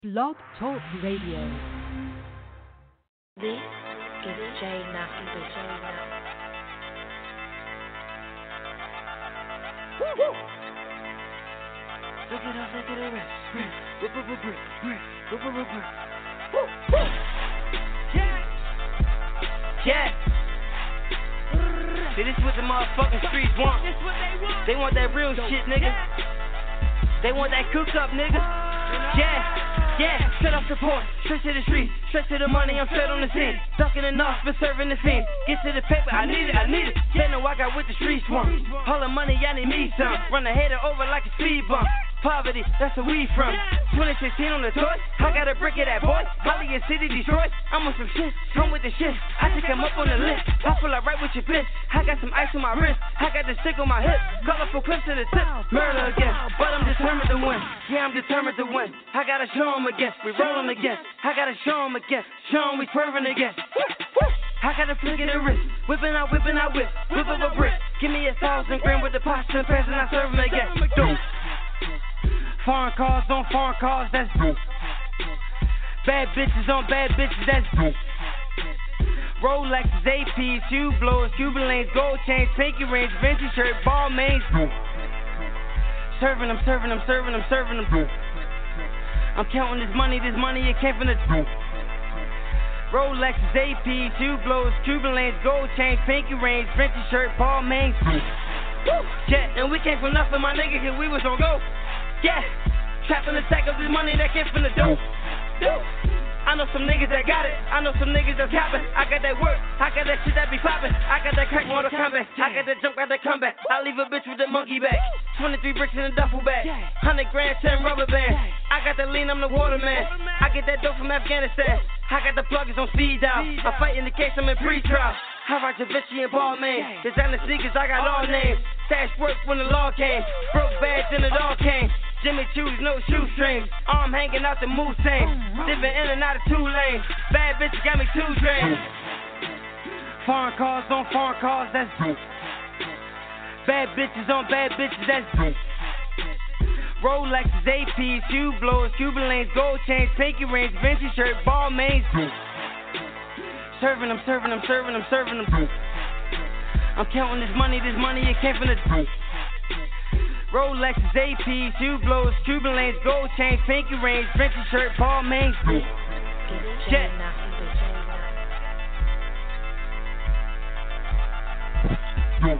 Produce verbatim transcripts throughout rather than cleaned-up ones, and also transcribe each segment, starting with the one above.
Blog Talk Radio. This is Jay Knocky, the Jay Knocky. Woo woo! Look it up, look it up, wrist, wrist, wrist, wrist, wrist, wrist, wrist, woo woo! Yeah, yeah. See, this is what the motherfucking streets want. This what they want. They want that real shit, nigga. They want that cook up, nigga. Yeah. Yeah, straight off the porch, straight to the street, straight to the money, I'm straight on the scene. Ducking enough for serving the scene. Get to the paper, I need it, I need it. They know I got what the streets want. All the money, I need me some. Run the hater over like a speed bump. Poverty, that's where we from. twenty sixteen on the toy, I got a brick of that boy. Hollywood City, Detroit, I'm on some shit. Come with the shit, I think I'm up on the list. I feel like right with your bitch. I got some ice on my wrist, I got the stick on my hip. Colorful clips to the tip, murder again. But I'm determined to win, yeah, I'm determined to win. I gotta show 'em again, we rollin' again. I gotta show 'em again, show 'em we swerving again. I got a flick of the wrist, whipping out, whipping out, whip, whip up a brick. Give me a thousand grand with the pasta and pants and I serve 'em again. Dope. Foreign cars on foreign cars, that's dope. Bad bitches on bad bitches, that's dope. Rolexes, A Ps, shoe blowers, Cuban lanes, gold chains, pinky rings, vintage shirt, ball mains, dope. Serving them, serving them, serving them, serving them, dope. I'm counting this money, this money, it came from the dope. Rolexes, A Ps, shoe blowers, Cuban lanes, gold chains, pinky rings, vintage shirt, ball mains, dope. Yeah, and we came from nothing, my nigga, cause we was on go. Yeah, trapping the sack of this money that came from the dope. Dope. I know some niggas that got it. I know some niggas that's capping. I got that work. I got that shit that be popping. I got that crack Mortal Kombat. I got that jump, got that comeback. I leave a bitch with the monkey back. twenty-three bricks in a duffel bag. one hundred grand, ten rubber bands. I got the lean, I'm the waterman. I get that dope from Afghanistan. I got the pluggers on speed dial. I fight in the case, I'm in pre-trial. I rock Da Vinci and Ball Man. Designer sneakers, I got all names. Stash work when the law came. Broke bags and it all came. Jimmy Choo's, no shoestrings. Arm hanging out the moose tank. Dipping in and out of two lanes. Bad bitches got me two drains. Foreign cars on foreign cars, that's dope. Bad bitches on bad bitches, that's dope. Rolexes, A Ps, shoe blowers, Cuban lanes, gold chains, pinky rings, vintage shirt, ball mains, dope. Serving them, serving them, serving them, serving them, dope. I'm counting this money, this money, it came from the dope. Rolexes, A Ps, shoe blowers, Cuban lanes, gold chains, pinky rings, vintage shirt, ball mains, dope. Jet. Dope.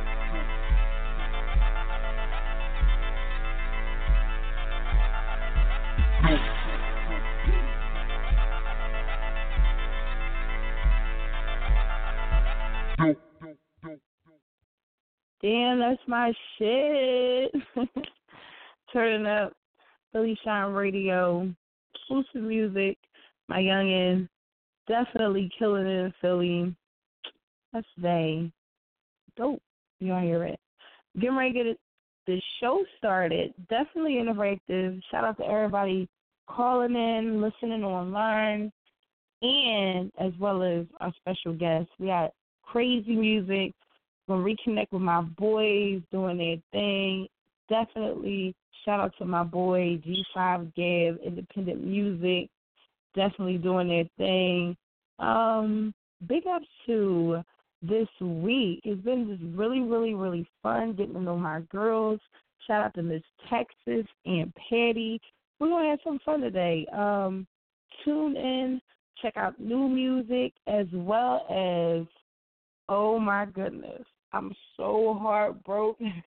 Damn, that's my shit. Turning up Philly Shine Radio, exclusive music, my youngin', definitely killing it in Philly. That's they. Dope. You don't hear it. Getting ready to get it, the show started. Definitely interactive. Shout out to everybody calling in, listening online, and as well as our special guests. We got crazy music. Gonna reconnect with my boys doing their thing. Definitely shout out to my boy G five Gab, Independent Music, definitely doing their thing. Um, big ups to this week. It's been just really, really, really fun getting to know my girls. Shout out to Miss Texas and Patty. We're gonna have some fun today. Um, tune in, check out new music as well as, oh my goodness, I'm so heartbroken.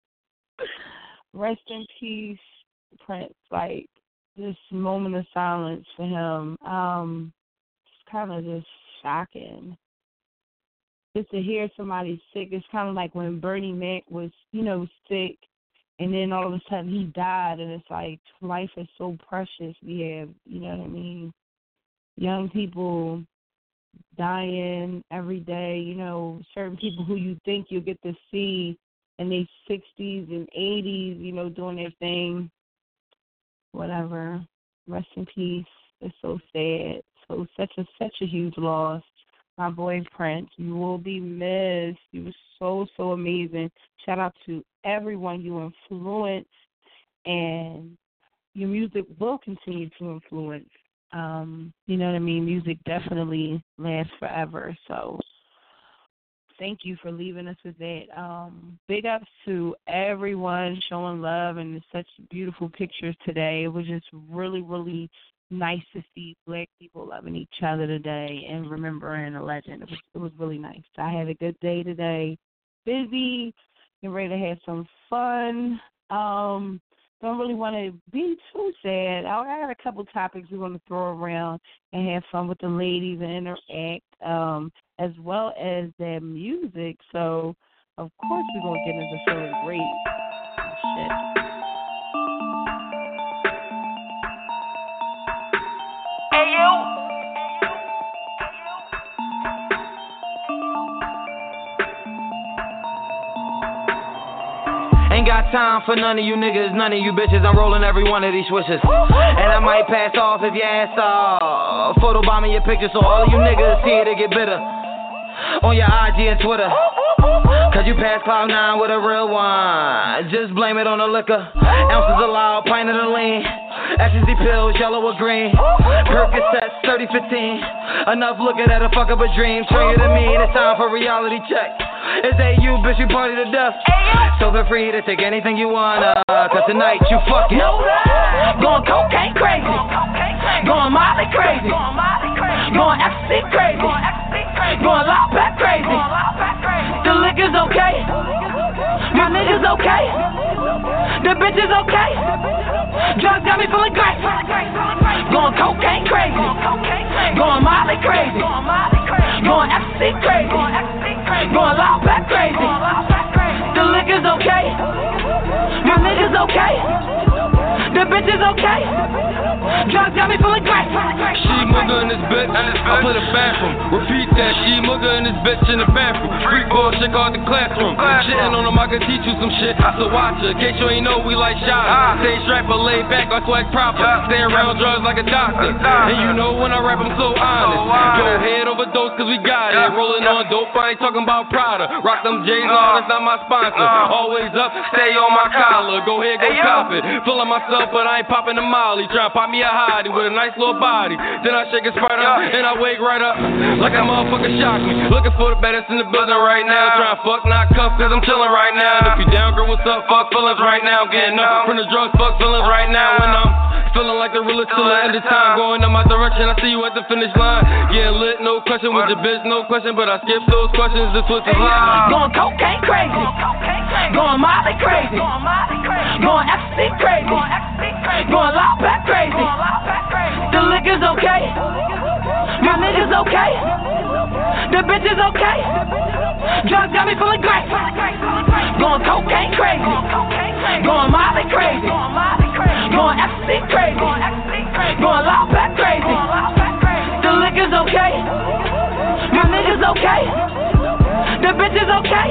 Rest in peace, Prince. Like, this moment of silence for him. Um, it's kind of just shocking. Just to hear somebody sick, it's kind of like when Bernie Mac was, you know, sick, and then all of a sudden he died, and it's like life is so precious. We have, you know what I mean, young people dying every day, you know, certain people who you think you'll get to see in their sixties and eighties, you know, doing their thing, whatever. Rest in peace. It's so sad. So such a such a huge loss. My boy Prince, you will be missed. You were so, so amazing. Shout out to everyone you influenced and your music will continue to influence. Um, you know what I mean? Music definitely lasts forever. So thank you for leaving us with that. Um, big ups to everyone showing love and such beautiful pictures today. It was just really, really nice to see black people loving each other today and remembering a legend. It was, it was really nice. I had a good day today. Busy, getting ready to have some fun. Um, don't really want to be too sad. I I got a couple topics we want to throw around and have fun with the ladies and interact, um, as well as their music. So, of course, we're going to get into feeling great. Oh, shit. Hey, you. Ain't got time for none of you niggas, none of you bitches. I'm rolling every one of these swishes. And I might pass off if your ass off. Photobombing your picture so all of you niggas see it and get bitter. On your I G and Twitter. Cause you passed cloud nine with a real one. Just blame it on the liquor. Ounces allowed, pint of the lean. Ecstasy pills, yellow or green. Percocets, thirty fifteen. Enough looking at a fuck up a dream. Turn you to me, it's time for reality check. It's A U, bitch, we party to death. So feel free to take anything you wanna. Cause tonight you fucking going cocaine crazy. Going Molly crazy. Going ecstasy crazy. Going loud back crazy. The liquor's okay. My niggas okay. The bitch is okay. Drugs got me feeling great. Going cocaine crazy. Going Molly crazy. Going ecstasy crazy. Going loud back crazy. The liquor's okay. My niggas okay. The bitch is okay. Drugs got me feeling great. She mugger in this bitch. I play the bathroom. Repeat that. She mugger in this bitch in the bathroom. Freak bullshit called the classroom. Shitting on him, I can teach you some shit. So watch her. In case you ain't know, we like shot. Stay strapped but laid back, I swag proper. Stay around drugs like a doctor. And you know when I rap, I'm so honest. Go ahead, overdose, cause we got it. Rolling on dope, I ain't talking about Prada. Rock them J's, no, that's not my sponsor. Always up, stay on my collar. Go ahead, go cop it. Feeling myself, but I ain't popping the molly. Tryna pop me a hottie with a nice little body. Then I shake a spider, and I wake right up. Like a motherfucker shock me. Looking for the baddest in the building right now. Tryna fuck, not cuff, cause I'm chilling right now. And if you down, girl, what's up? Fuck feelings right now. Getting up from the drugs, fuck feelings right now. When I'm feeling like the realest till the end of time. Going in my direction, I see you at the finish line. Getting lit, no question. With your bitch, no question. But I skip those questions and switch the line. Going cocaine crazy. Going Molly crazy. Going ecstasy crazy. Going loud back crazy. The liquor's okay. My niggas okay. The bitch is okay. Drugs got me feeling great. Going cocaine crazy. Going Molly crazy. Going ecstasy crazy. Going loud back crazy. The liquor's okay. My niggas okay. The bitch is okay.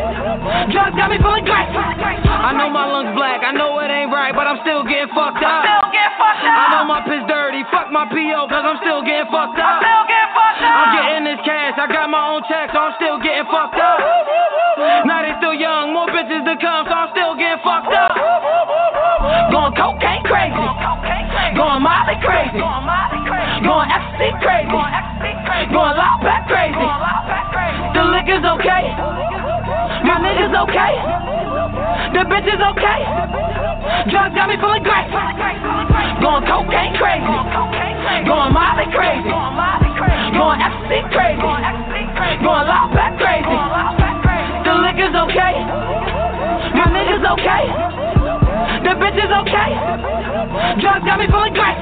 Drugs got me feeling great. I know my lungs black, I know it ain't right, but I'm still getting fucked up. Still getting fucked up. I know my piss dirty, fuck my P O, cause I'm still getting fucked up. I'm still getting fucked up. I'm getting this cash, I got my own check, so I'm still getting fucked up. Now they still young, more bitches to come, so I'm still getting fucked up. Going cocaine crazy. Going Molly crazy. Going ecstasy crazy. Going loud back crazy. The liquor's okay. My niggas okay. The bitch is okay. Drugs got me feeling great. Going cocaine crazy. Going Molly crazy. Going ecstasy crazy. Going loud back crazy. The liquor's okay. My niggas okay. The bitch is okay. Drugs got me feeling great.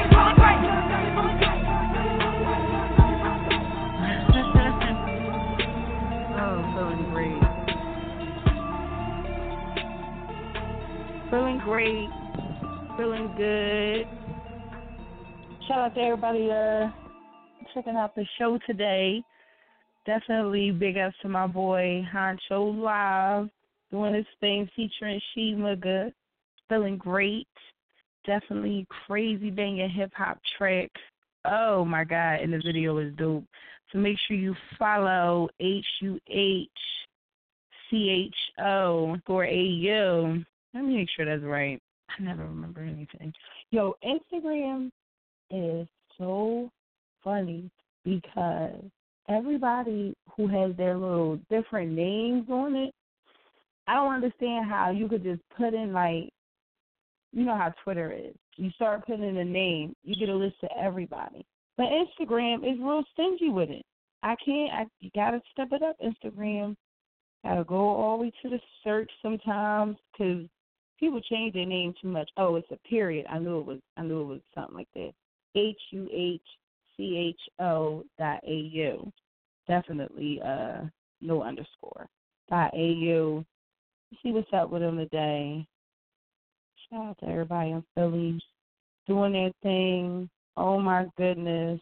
Feeling great, feeling good. Shout out to everybody uh, checking out the show today. Definitely big ups to my boy Honcho Live, doing his thing featuring She Mugga. Feeling great. Definitely crazy banging hip hop track. Oh my God, and the video is dope. So make sure you follow H U H C H O for A U. Let me make sure that's right. I never remember anything. Yo, Instagram is so funny because everybody who has their little different names on it, I don't understand how you could just put in, like, you know how Twitter is. You start putting in a name, you get a list of everybody. But Instagram is real stingy with it. I can't, I, you got to step it up, Instagram. Got to go all the way to the search sometimes because people change their name too much. Oh, it's a period. I knew it was, I knew it was something like that. H U H C H O dot A U. Definitely uh, no underscore. Dot A U. See what's up with them today. Shout out to everybody in Philly doing their thing. Oh, my goodness.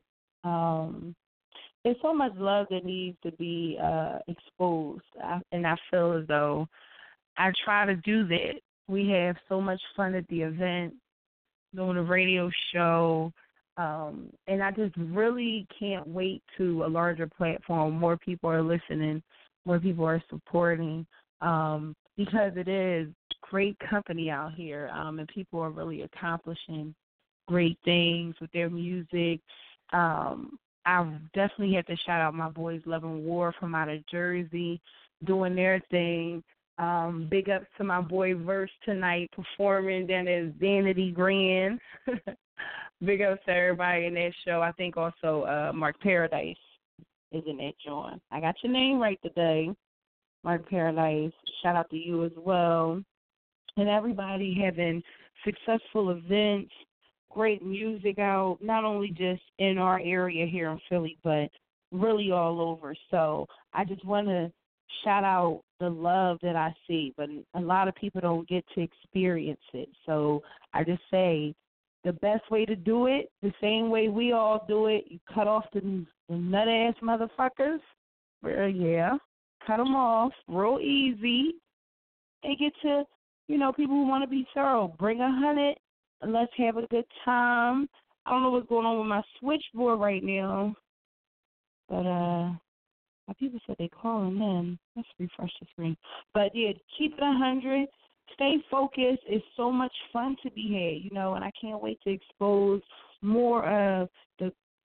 Um, there's so much love that needs to be uh, exposed, I, and I feel as though I try to do that. We have so much fun at the event, doing a radio show, um, and I just really can't wait to a larger platform. More people are listening, more people are supporting, um, because it is great company out here, um, and people are really accomplishing great things with their music. Um, I definitely have to shout out my boys Love and War from out of Jersey doing their thing. Um, big ups to my boy Verse tonight performing down at Vanity Grand. Big ups to everybody in that show. I think also uh, Mark Paradise is in that joint. I got your name right today, Mark Paradise. Shout out to you as well. And everybody having successful events, great music out, not only just in our area here in Philly, but really all over. So I just want to shout out the love that I see, but a lot of people don't get to experience it. So I just say the best way to do it, the same way we all do it, you cut off the, the nut-ass motherfuckers. Well, yeah, cut them off real easy and get to, you know, people who want to be thorough. Bring a hundred and let's have a good time. I don't know what's going on with my switchboard right now, but uh, my people said they're calling in. Let's refresh the screen. But, yeah, keep it one hundred. Stay focused. It's so much fun to be had, you know, and I can't wait to expose more of the,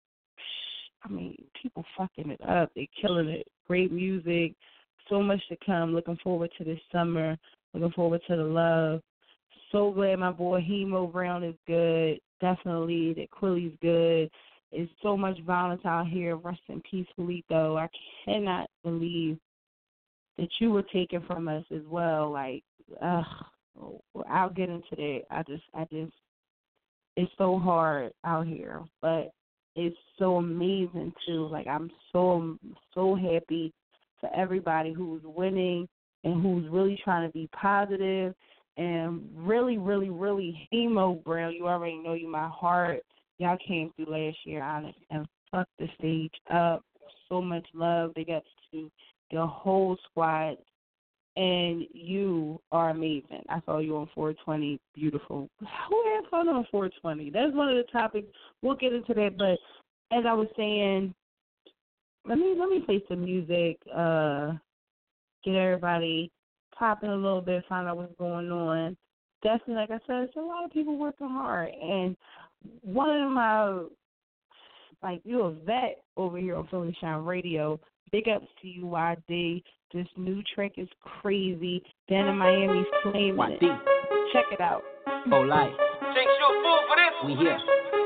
I mean, people fucking it up. They're killing it. Great music. So much to come. Looking forward to this summer. Looking forward to the love. So glad my boy Hemo Brown is good. Definitely that Quilly's good. There's so much violence out here. Rest in peace, Julito. I cannot believe that you were taken from us as well. Like, ugh, I'll get into that. I just, I just, it's so hard out here, but it's so amazing too. Like, I'm so, so happy for everybody who's winning and who's really trying to be positive and really, really, really, Hemo Brown, you already know you my heart. Y'all came through last year, honest, and fucked the stage up. So much love. They got to the whole squad, and you are amazing. I saw you on four twenty. Beautiful. Who had fun on four twenty? That's one of the topics. We'll get into that, but as I was saying, let me let me play some music, uh, get everybody popping a little bit, find out what's going on. Definitely, like I said, it's a lot of people working hard, and one of my, like, you're a vet over here on Philly Shine Radio. Big ups to you, Y D. This new track is crazy. Dan in Miami's flaming it. Check it out. Oh, life. Jinx, you a fool for this? We here.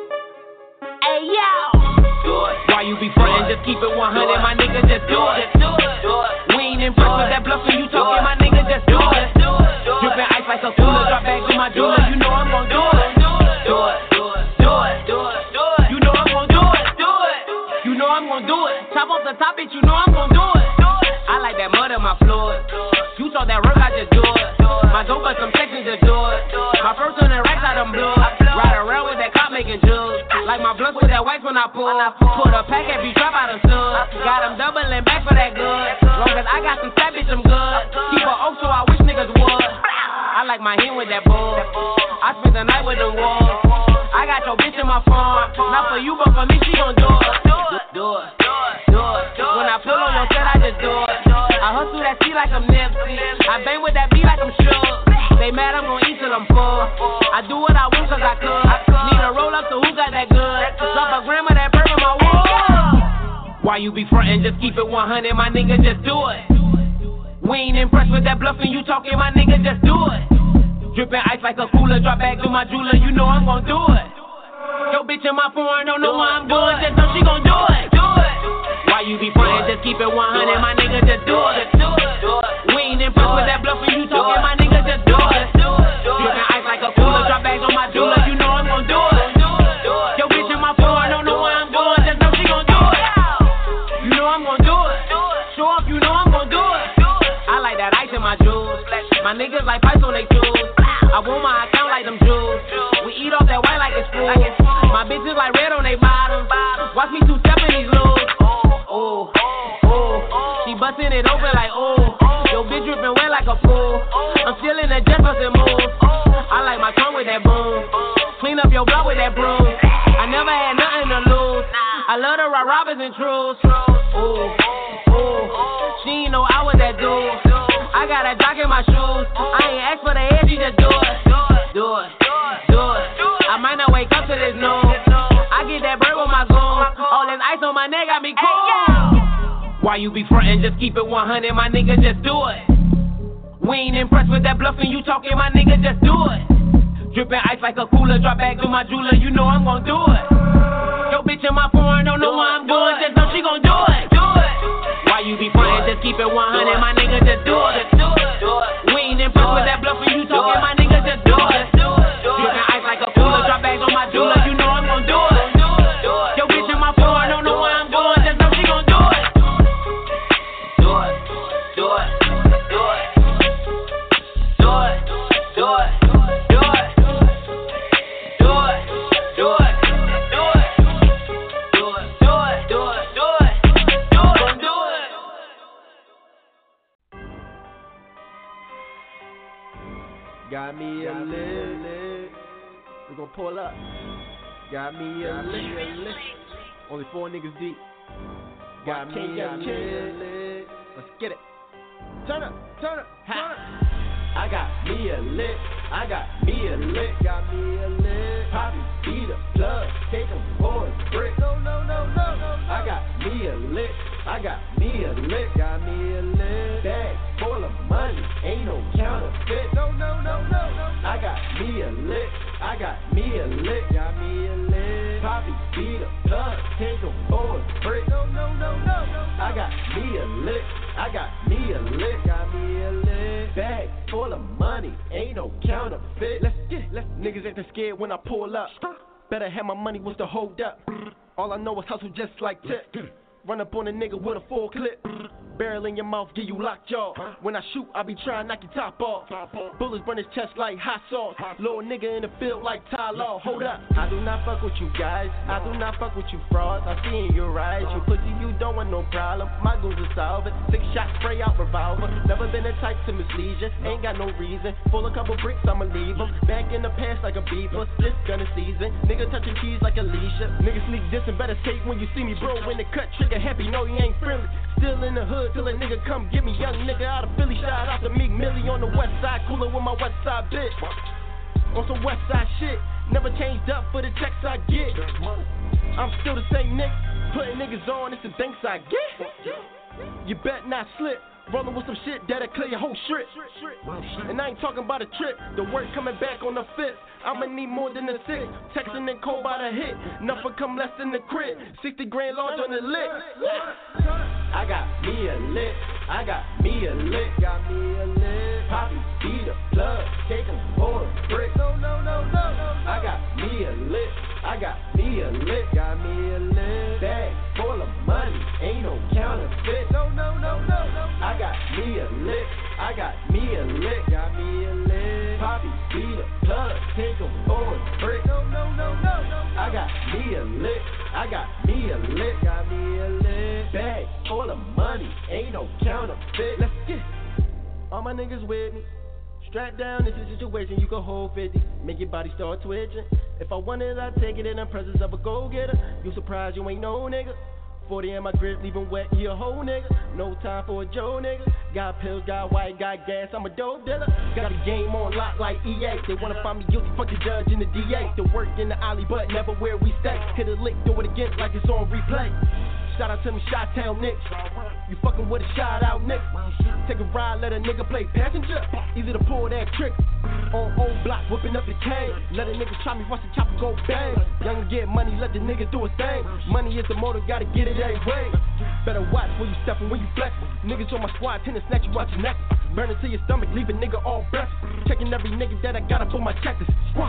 Hey, yo! Do it. Why you be frontin'? Just keep it one hundred, my nigga, just do it. Just do it. Do it. We ain't impressed with that bluff, so you talking, my nigga, just do it. Drippin' ice like a cooler, drop back to my jeweler, you know I'm gon' do it. Do it. Do it. Do it. Do it. You know I'm gon' do it. Do it. You know I'm gon' do it. Top off the top, bitch, you know I'm gon' do it. I like that mud on my floor. You saw that work, I just do it. My dope got some sections, just do it. My first one in racks, I done blew it. Ride around with that cop making jugs. Like my blunts with that white when I pull. Put a pack every drop I done stood. Got them doubling back for that good. Long as I got some fat, bitch, I'm good. Keep a oak, so I wish niggas would. I like my hand with that bull. I spent the night with them wolves. I got your bitch in my phone. Not for you, but for me, she gon' do it. Do it. Do it. When I pull on your set, I just do it. I hustle that C like I'm Nipsey. I bang with that B like I'm sure. They mad, I'm gon' eat till till I'm full. I do what I want cause I could. Need a roll up, so who got that good? Drop a gram of that bird on my wall. Why you be frontin'? Just keep it one hundred, my nigga, just do it. We ain't impressed with that bluffing you talking, my nigga, just do it. Drippin' ice like a cooler, drop back through my jeweler, you know I'm gon' do it. Yo, bitch in my phone, don't know what I'm doing, just know she gon' do it. Do it. Why you be frontin'? Just keep it one hundred, my nigga, just do it. We ain't impressed with that bluffing you talking, my nigga, just do it. Drippin' ice like a cooler, drop back on my jeweler, you know I'm gon' do it. Yo, bitch in my phone, don't know what I'm doing, just know she gon' do it. You know I'm gon' do it. Show up, you know I'm gon' do it. I like that ice in my jewels. My niggas like pipes on they tools. I want my account like them jewels. We eat off that white like it's food. My bitches like red on they bottoms. Watch me two-step in these loops. Oh, oh, she bustin' it open like oh. Yo, bitch drippin' wet like a pool. I'm still in the Jefferson move. I like my tongue with that boom. Clean up your block with that broom. I never had nothing to lose. I love the rock robbers and truths. Oh, oh, she ain't know I was that dude. I got a jock in my shoes. I ain't ask for the head, she just do it. Do it, do it. I might not wake up to this news. I get that bird with my goon. All this ice on my neck got me cool. Why you be frontin'? Just keep it one hundred, my nigga, just do it. We ain't impressed with that bluffing you talking, my nigga, just do it. Drippin' ice like a cooler, drop back through my jeweler, you know I'm gon' do it. Yo, bitch in my phone, don't know what I'm doing, just know she gon' do it. Do it. Why you be frontin'? Just keep it one hundred, my nigga, just do it. We ain't impressed with that bluffing you talking, my nigga, just do it. Drippin' ice like a cooler, drop back on my jeweler, you know I'm gon' do it. Yo, bitch in my phone, don't know what I'm doing, just know she gon' do it. Do it, do it, do it, do it, do it, do it, do it, do it, do it, do it, do it, do it, do it, do it, do it. Got me a lick, we gon' pull up. Got me a lick, only four niggas deep. Got me a lick, let's get it. Turn up, turn up, turn up. I got me a lick, I got me a lick, got me a lick. Poppy, beat a plug, take them for a brick. No, no, no, no, no. I got me a lick, I got me a lick, got me a lick. Bag full of money, ain't no counterfeit. No, no, no, no, no. I got me a lick, I got me a lick, got me a lick. Poppy, beat a plug, take them for a brick. No, no, no, no, no. I got me a lick, I got me a lick, got me a lick. Bag full of money, ain't no counterfeit. Let's get it, let's niggas ain't that scared when I pull up. Better have my money, what's the hold up? All I know is hustle just like Tip. Run up on a nigga with a full clip. Barrel in your mouth, give you lockjaw. When I shoot, I be trying to knock your top off. Bullets burn his chest like hot sauce. Little nigga in the field like Ty Law. Hold up, I do not fuck with you guys. I do not fuck with you frauds. I see in your eyes. You pussy, you don't want no problem. My goals are solving. Six shots, spray out revolver. Never been the type to mislead you. Ain't got no reason. Pull a couple bricks, I'ma leave them. Back in the past like a beeper. This gun is season. Nigga touching keys like Alicia. Nigga sneak this and better skate when you see me, bro. When the cut trigger happy, no, you ain't friendly. Still in the hood till a nigga come get me. Young nigga out of Philly, shout out to Meek Millie on the west side. Cooler with my west side bitch. On some west side shit. Never changed up for the checks I get. I'm still the same nigga. Putting niggas on, it's the thanks I get. You bet not slip. Rolling with some shit that'll clear your whole strip. And I ain't talking about a trip. The work coming back on the fifth. I'ma need more than a six. Texting and cold by the hit. Nothing come less than the crib. sixty grand large on the lick. I got me a lick. I got me a lick. Got me a lick. Poppy, beat a plug. Take him for a brick. No, no, no, no, no. I got me a lick. I got me a lick. Got me a lick. Bag full of money. Ain't no counterfeit. No, no, no, no, no. I got me a lick. I got me a lick. Got me a lick. Poppy, beat a plug. Take him for a brick. No, no, no, no, no. I got me a lick. I got me a lick. Got me a lick. Bag full of money. Ain't no counterfeit. Let's get it. All my niggas with me. Strap down, this is a situation you can hold fifty. Make your body start twitching. If I want it, I take it in the presence of a go-getter. You surprised you ain't no nigga. forty in my grip, leaving wet, he a whole nigga. No time for a Joe nigga. Got pills, got white, got gas, I'm a dope dealer. Got a game on lock like E A. They wanna find me guilty, fuck the judge and the D A. The work in the alley, but never where we stay. Hit a lick, throw it again like it's on replay. Shout out to me, Chi-Town Knicks. You fucking with a shout out Knicks. Take a ride, let a nigga play passenger. Easy to pull that trick. On old block, whipping up the cane. Let a nigga try me, watch the chopper go bang. Young get money, let the nigga do a thing. Money is the motor, gotta get it every way. Better watch where you steppin', when you flex. Niggas on my squad, tend to snatch you out your neck. Burn it to your stomach, leave a nigga all breath. Checking every nigga that I gotta put my checkers.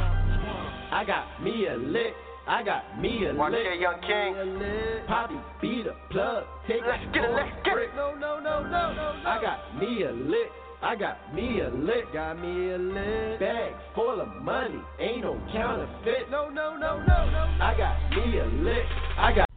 I got me a lick. I got me a lick. Young King. Poppy, beat a plug. Take let's get it, let's get it. No, no, no, no, no, no. I got me a lick. I got me a lick. Got me a lick. Bags full of money. Ain't no counterfeit. No, no, no, no, no. I got me a lick. I got.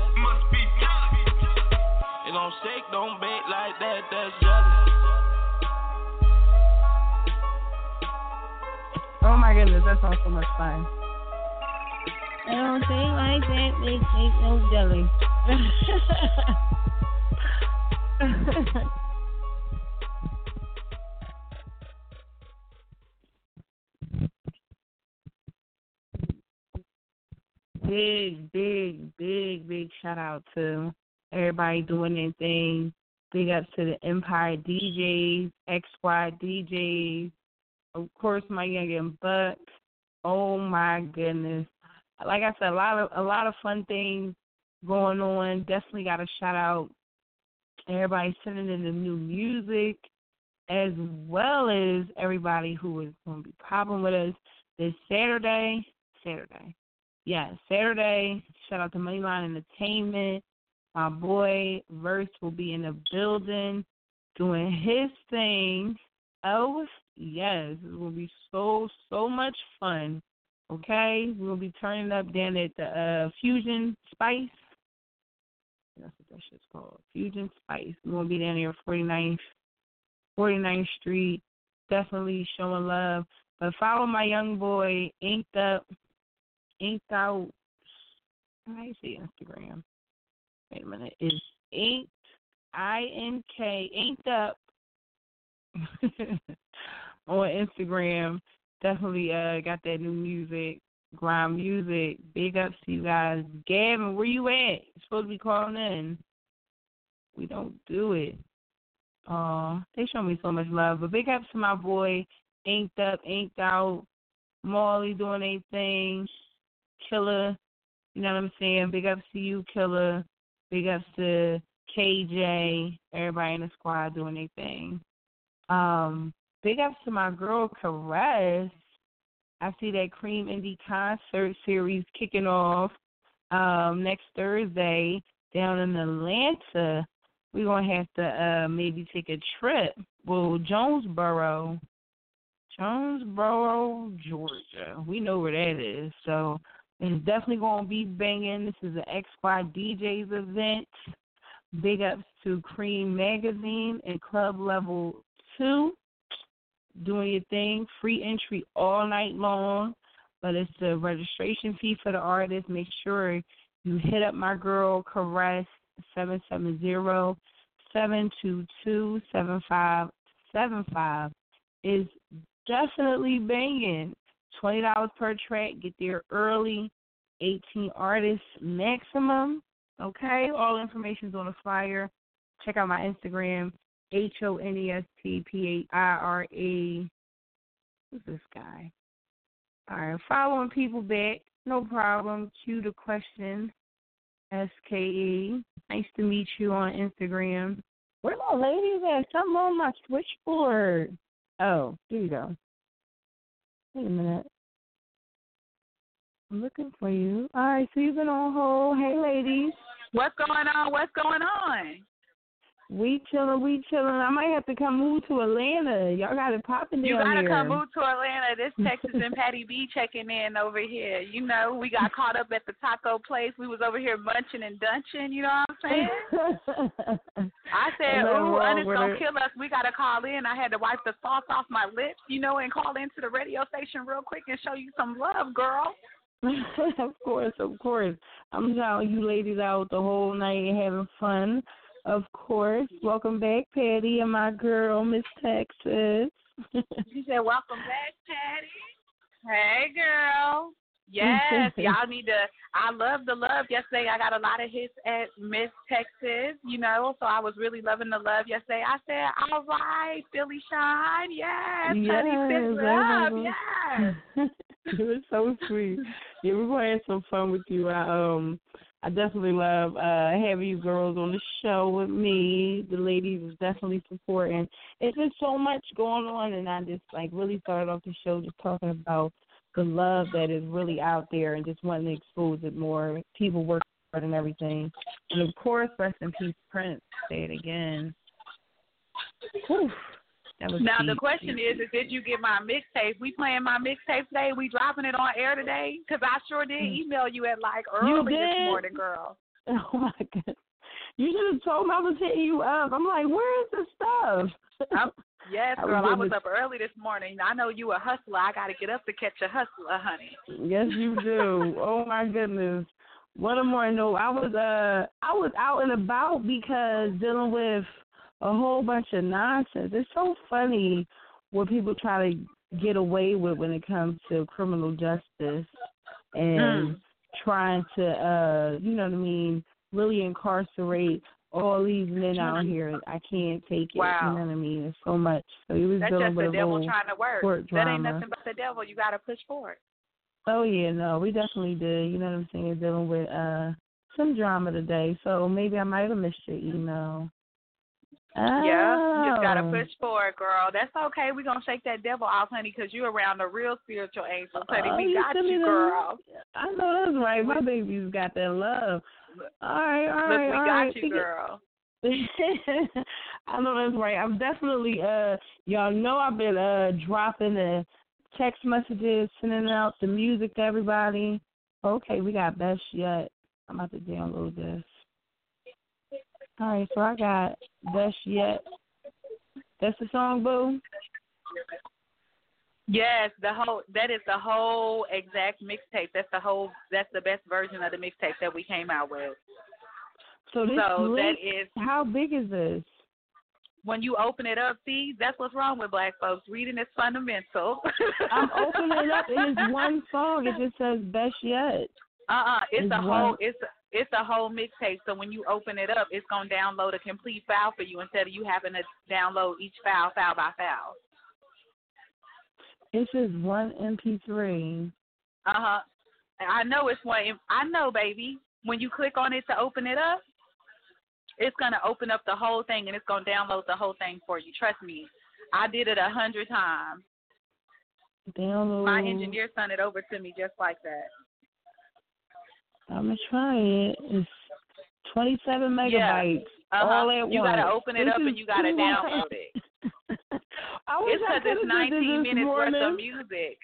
Don't shake, don't bake like that, that's jealous. Oh my goodness, that sounds so much fun. I don't think like that makes ain't no jelly. Big, big, big, big shout out to everybody doing their thing. Big ups to the Empire D Js, X Squad D Js, of course my youngin' Buck. Oh my goodness. Like I said, a lot of a lot of fun things going on. Definitely got to shout out everybody sending in the new music, as well as everybody who is going to be popping with us this Saturday. Saturday. Yeah, Saturday. Shout out to Moneyline Entertainment. My boy Verse will be in the building doing his thing. Oh, yes. It will be so, so much fun. Okay? We'll be turning up down at the uh, Fusion Spice. That's what that shit's called. Fusion Spice. We're going to be down here forty-ninth, forty-ninth Street. Definitely showing love. But follow my young boy, Inked Up, Inked Out. How do you say Instagram? Wait a minute. It's Inked, I N K, Inked Up on Instagram. Definitely uh, got that new music, grind music. Big ups to you guys. Gavin, where you at? You're supposed to be calling in. We don't do it. Uh, they show me so much love. But big ups to my boy, Inked Up, Inked Out, Molly doing their thing, Killer, you know what I'm saying? Big ups to you, Killer. Big ups to K J, everybody in the squad doing their thing. Um, big ups to my girl, Caress. I see that Cream Indie concert series kicking off um, next Thursday down in Atlanta. We're going to have to uh, maybe take a trip. Well, Jonesboro, Jonesboro, Georgia. We know where that is. So it's definitely going to be banging. This is an X Y D Js event. Big ups to Cream Magazine and Club Level two. Doing your thing. Free entry all night long. But it's the registration fee for the artist. Make sure you hit up my girl, Caress, seven seven zero, seven two two, seven five seven five. Is definitely banging. twenty dollars per track. Get there early. eighteen artists maximum. Okay? All information's on the flyer. Check out my Instagram, H O N E S T P A I R A. Who's this guy? All right. Following people back. No problem. Cue the question. S K E. Nice to meet you on Instagram. Where my ladies at? Something on my switchboard. Oh, here you go. Wait a minute. I'm looking for you. All right, so you've been on hold. Hey, ladies. What's going on? What's going on? We chilling, we chilling. I might have to come move to Atlanta. Y'all got it popping down here. You got to come move to Atlanta. This Texas and Patty B checking in over here. You know, we got caught up at the taco place. We was over here munching and dunching, you know what I'm saying? I said, ooh, Ernest going to kill us. We got to call in. I had to wipe the sauce off my lips, you know, and call into the radio station real quick and show you some love, girl. Of course, of course. I'm telling you ladies out the whole night and having fun. Of course. Welcome back, Patty, and my girl, Miss Texas. She said, welcome back, Patty. Hey, girl. Yes, y'all need to. I love the love. Yesterday, I got a lot of hits at Miss Texas, you know, so I was really loving the love yesterday. I said, all right, Philly Shine. Yes, yes honey, love. Yes. It was so sweet. Yeah, we're going to have some fun with you. I, um, I definitely love uh, having you girls on the show with me. The ladies is definitely supporting. It's just so much going on, and I just, like, really started off the show just talking about the love that is really out there and just wanting to expose it more. People work hard and everything. And, of course, rest in peace, Prince. Say it again. Whew. Now, deep, the question deep. is, is, did you get my mixtape? We playing my mixtape today? We dropping it on air today? Because I sure did email you at, like, early this morning, girl. Oh, my God. You should have told me I was hitting you up. I'm like, where is the stuff? I'm, Yes, I girl. was I was with- up early this morning. I know you a hustler. I got to get up to catch a hustler, honey. Yes, you do. Oh my goodness. What a morning! No, I was uh, I was out and about because dealing with a whole bunch of nonsense. It's so funny what people try to get away with when it comes to criminal justice and Mm. trying to, uh, you know what I mean, really incarcerate all these men out here. I can't take it. Wow. You know what I mean? It's so much. So he was That's dealing just with the a devil whole trying to work. court That ain't drama. nothing but the devil. You got to push forward. Oh, yeah, no, we definitely did. You know what I'm saying? Dealing with uh some drama today. So maybe I might have missed your email. Oh. Yeah, you just got to push forward, girl. That's okay. We're going to shake that devil off, honey, because you're around the real spiritual angels, honey. Oh, we you got sent me you, the- girl. I know that's right. My baby's got that love. All right, all right, Look, we all got right. you, girl. I know that's right. I'm definitely, uh, y'all know I've been uh dropping the text messages, sending out the music to everybody. Okay, we got Best Yet. I'm about to download this. All right, so I got Best Yet. That's the song, boo? Yes, the whole that is the whole exact mixtape. That's the whole that's the best version of the mixtape that we came out with. So this So link, that is how big is this? when you open it up, see, that's what's wrong with black folks. Reading is fundamental. I'm opening it up and it's one song. It just says Best Yet. Uh-uh, it's It's a one- whole it's it's a whole mixtape. So when you open it up, it's gonna download a complete file for you instead of you having to download each file file by file. It's just one M P three. Uh huh. I know it's one. I know, baby. When you click on it to open it up, it's gonna open up the whole thing and it's gonna download the whole thing for you. Trust me, I did it a hundred times. Download. My engineer sent it over to me just like that. I'm gonna try it. It's twenty-seven megabytes Uh-huh. all at you once. gotta open it This up is and you gotta too download much. it. I wish It's I because it's could've did nineteen this minutes worth of morning. music.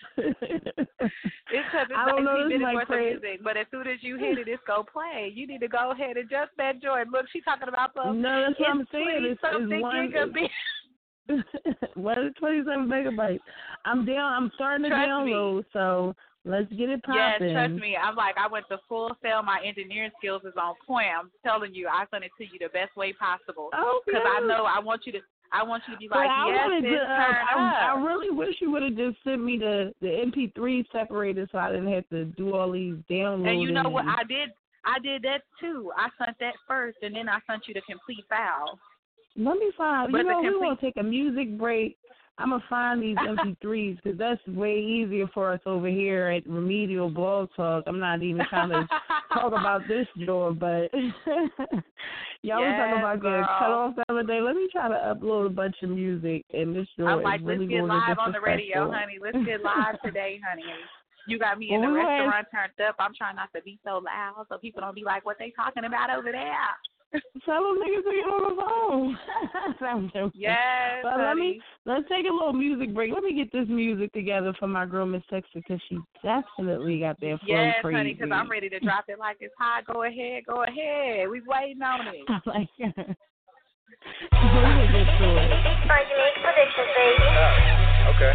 It's because it's I don't know, nineteen this minutes might worth crazy. of music. But as soon as you hit it, it's gonna play. You need to go ahead and adjust that joint. Look, she's talking about the No, that's what I'm it's saying. It's, it's something one. gigabit. What is twenty-seven megabytes? I'm down. I'm starting to Trust download. So let's get it Yes, popping. trust me. I'm like, I went to full sale. My engineering skills is on point. I'm telling you, I sent it to you the best way possible. Oh, Because I good. know I want you to. I want you to be But like, I yes, wanted it's to, uh, turned I, up. I really wish you would have just sent me the the M P three separated so I didn't have to do all these downloading. And you know what? I did. I did that too. I sent that first, and then I sent you the complete file. Let me find. But You the know, we complete- want to take a music break. I'm gonna find these M P threes because that's way easier for us over here at Remedial Blog Talk. I'm not even trying to talk about this joint, but y'all was talking Yes, about getting girl. cut off the other day. Let me try to upload a bunch of music, and this joint I'm like, is let's really get going live to on the radio, disrespectful. honey. Let's get live today, honey. You got me in Well, the we had- restaurant turned up. I'm trying not to be so loud so people don't be like, what they talking about over there? Tell them niggas to get on the phone. I'm joking. Yes, But let me honey. let's take a little music break. Let me get this music together for my girl Miss Texas because she definitely got that flow Yes, crazy. honey, because I'm ready to drop it like it's hot. Go ahead, go ahead. We waiting on it. I'm like, we're gonna get to it. My unique predictions, baby. Oh, okay.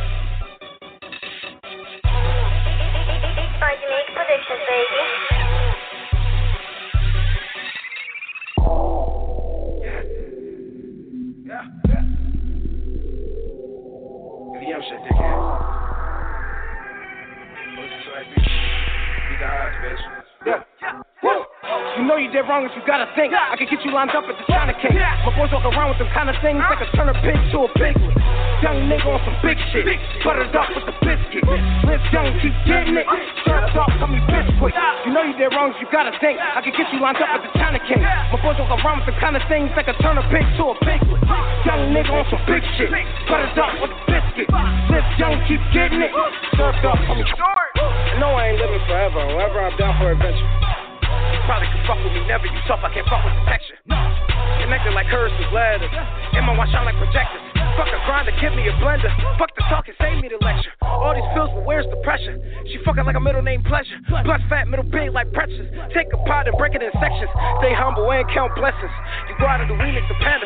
My unique predictions, baby. Yeah, yeah. V M shit, dickhead. Listen to that beat. Beat the odds, bitch. Yeah. Woo. You know you did wrong if you gotta think. I can get you lined up at the China King. My boys walk around with them kind of things that could turn a pig to a piglet. Young nigga on some big shit. Buttered up with the biscuit. Live young, keep getting it. Served up, call me biscuit. You know you did wrong if you gotta think. I can get you lined up at the China King. My boys walk around with them kind of things that could turn a pig to a piglet. Young nigga on some big shit. Buttered up with the biscuit. Live young, keep getting it. Served up, call me short. I know I ain't living forever. However, I'm down for adventure. You probably can fuck with me, never you soft, I can't fuck with the texture. Connected like hers with ladders. In my watch shine like projectors. Fuck a grinder, give me a blender. Fuck the talk and save me the lecture. All these pills, but where's the pressure? She fucking like a middle name pleasure. Plus fat, middle big like pretzels. Take a pot and break it in sections. Stay humble and count blessings. You go out of the remix, the panda.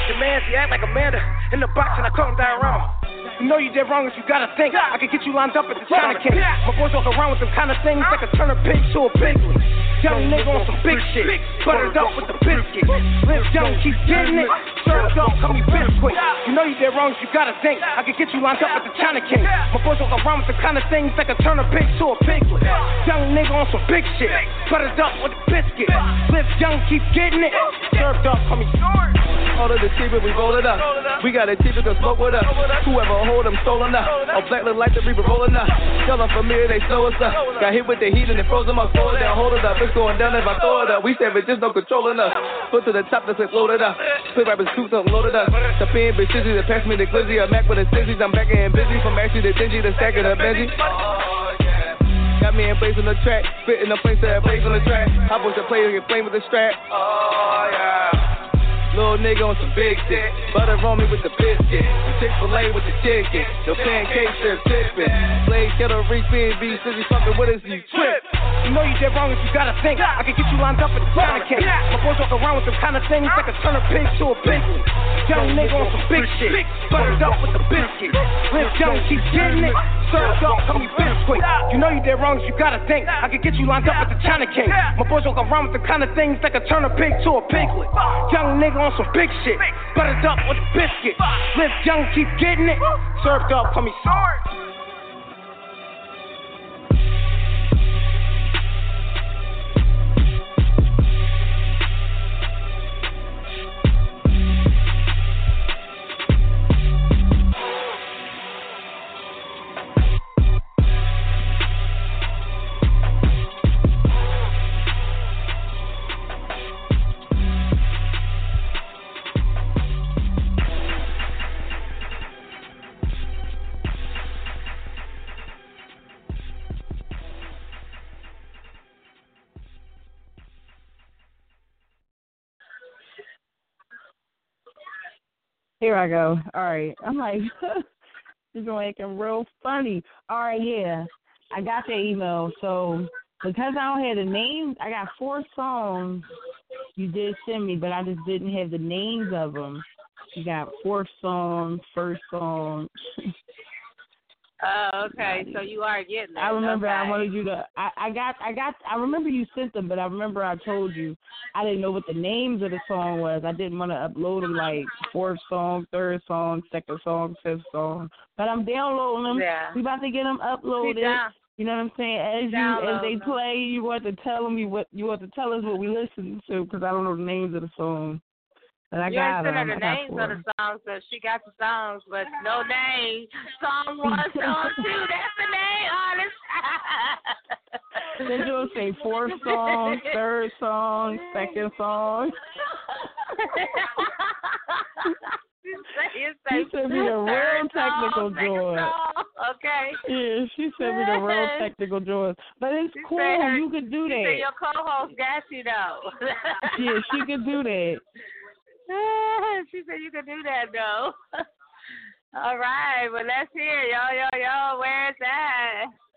Demands he act like Amanda in the box and I call him diorama. You know you did wrong if you gotta think. I can get you lined up at the China King. My boys walk around with them kind of things that can turn a pig to a piglet. Young nigga on some big shit, buttered up with the biscuit. Live young, keep getting it. Served up, call me biscuit. You know you did wrong if you gotta think. I can get you lined up at the China King. My boys walk around with the kind of things that can turn a pig to a piglet. Young nigga on some big shit, buttered up with the biscuit. Live young, keep getting it. Served up, call me short. Order the cheaper, we roll it up. We got it cheaper, cause smoke with us. Whoever hold them stolen up. All black look like the reaper rolling up. Tell them familiar, they slow us up. Got hit with the heat and it froze them up. Slow it down, hold it up. It's going down if I throw it up. We said it just no controlling us. Foot to the top, that's it, load it up. Split rappers, shoot something, load it up. The pin, bitch, shizzy, to pass me the glizzy. A Mac with the sizzies, I'm back and busy. From actually the dingy, the stack of the Benji. Got me in place on the track. Spitting the place that blaze on the track. I push the player, get flame with the strap. Oh, yeah. Little nigga on some big shit. Butter on me with the biscuit. Chick-fil-A with the chicken. No pancakes, they're tipping. Blade, kettle, reach, B and B, Sizzy fucking with us, you trip. You know you did wrong if you gotta think. I can get you lined up at the China King. My boys walk around with them kind of things that can turn a pig to a piglet. Young nigga on some big shit. Buttered up with the biscuit. Live young, keep getting it. Served up, call me biscuit. You know you did wrong if you gotta think. I can get you lined up at the China King. My boys walk around with the kind of things that can turn a pig to a piglet. Young nigga on some big shit, buttered up with a biscuit. Live young, keep getting it. Served up, call me short. Here I go. All right. I'm like, this is making real funny. All right, yeah. I got the email. So because I don't have the names, I got four songs you did send me, but I just didn't have the names of them. You got fourth song, first song. Oh, okay. So you are getting it. I remember okay. I wanted you to. I, I got. I got. I remember you sent them, but I remember I told you I didn't know what the names of the song was. I didn't want to upload them like fourth song, third song, second song, fifth song. But I'm downloading them. Yeah. We about to get them uploaded. You know what I'm saying? As you as they play, you want to tell them you what you want to tell us what we listen to because I don't know the names of the song. But I you got sent her them. the I names got of the songs, so she got the songs, but no name. Song one, song two, that's the name, artist. Then you'll say fourth song, third song, second song. You she sent me the real technical joy. Okay. Yeah, she sent me the real technical joy. But it's she cool. Her, you could do she that. Said your co-host got you though. Yeah, she could do that. She said you could do that though. All right, well let's hear it. Yo, yo, yo, where is that?